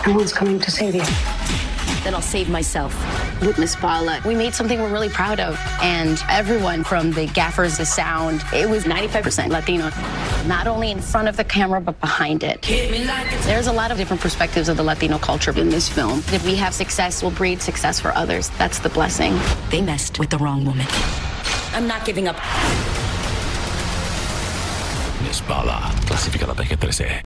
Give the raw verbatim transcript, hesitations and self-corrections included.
No one's coming to save you. Then I'll save myself. With Miss Bala, we made something we're really proud of. And everyone from the gaffers, the sound, it was ninety-five percent Latino. Not only in front of the camera, but behind it. There's a lot of different perspectives of the Latino culture in this film. If we have success, we'll breed success for others. That's the blessing. They messed with the wrong woman. I'm not giving up. Miss Bala, clasificada P G trece.